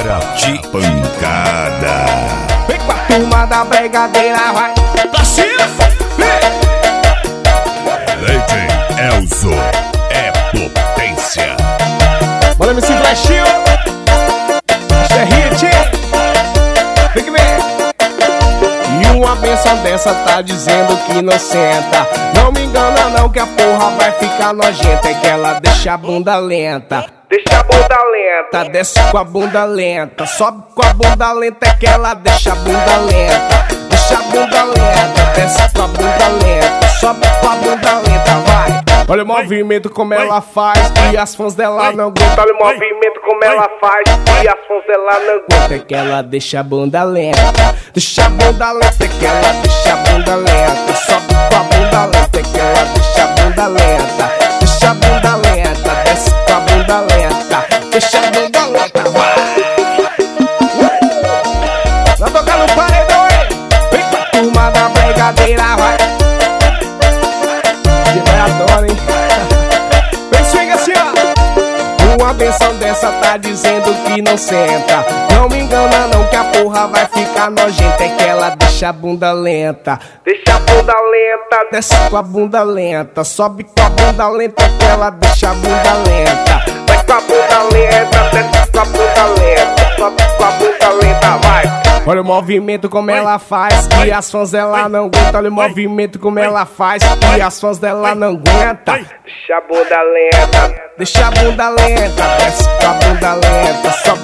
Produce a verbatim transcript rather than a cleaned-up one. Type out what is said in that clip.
Hora de pancada. Vem com a turma da brigadeira, vai pra cima. D J Elzo é potência. Bora M C Flashinho. Isso é hit. Vem que vem. E uma benção dessa tá dizendo que não senta. Não me engana não que a porra vai ficar nojenta. É que ela deixa a bunda lenta. Deixa a bunda lenta, desce com a bunda lenta, sobe com a bunda lenta, é que ela deixa a bunda lenta. Deixa a bunda lenta, desce com a bunda lenta, sobe com a bunda lenta, vai. Olha o movimento como ela faz, e as fãs dela não aguentam. Olha o movimento como ela faz, e as fãs dela não aguentam. É que ela deixa a bunda lenta, deixa a bunda lenta, é que ela deixa a bunda lenta, sobe com a bunda lenta, é que ela deixa a bunda lenta. Deixa a bunda lenta, desce com a bunda lenta, deixa a bunda lenta, vai. Vai tocar no paredão, hein? Vem com a turma da brigadeira, vai. Que vai adora, hein? Vem, swing assim, ó. Uma benção dessa tá dizendo que não senta. Não me engana não que a porra vai ficar nojenta. É que ela deixa a bunda lenta, deixa a bunda lenta, desce com a bunda lenta, sobe com a bunda lenta, é que ela deixa a bunda lenta. Vai com a bunda lenta, desce com a bunda lenta, sobe com a bunda lenta, vai. Olha o movimento como ela faz, e as fãs dela não aguentam. Olha o movimento como ela faz, e as fãs dela não aguentam. Deixa a bunda lenta, deixa a bunda lenta, desce com a bunda lenta, sobe